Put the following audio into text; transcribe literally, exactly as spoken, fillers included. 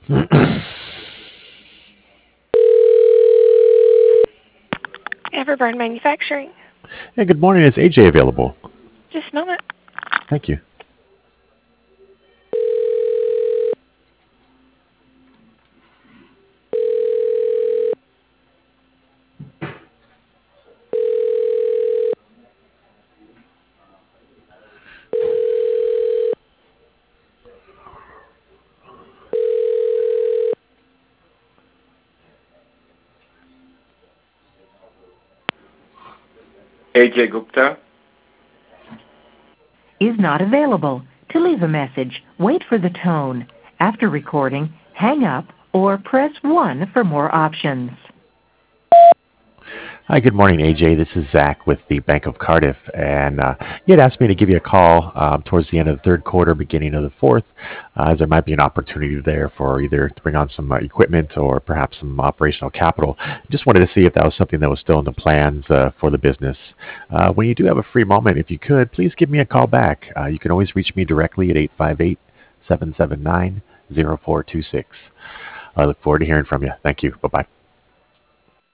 Everburn Manufacturing. Hey, good morning. Is A J available? Just a moment. Thank you. A J Gupta. Is not available. To leave a message, wait for the tone. After recording, hang up or press one for more options. Hi, good morning, A J. This is Zach with the Bank of Cardiff, and uh, you had asked me to give you a call um, towards the end of the third quarter, beginning of the fourth, uh, as there might be an opportunity there for either to bring on some uh, equipment or perhaps some operational capital. Just wanted to see if that was something that was still in the plans uh, for the business. Uh, when you do have a free moment, if you could, please give me a call back. Uh, you can always reach me directly at eight five eight, seven seven nine, zero four two six. I look forward to hearing from you. Thank you. Bye-bye.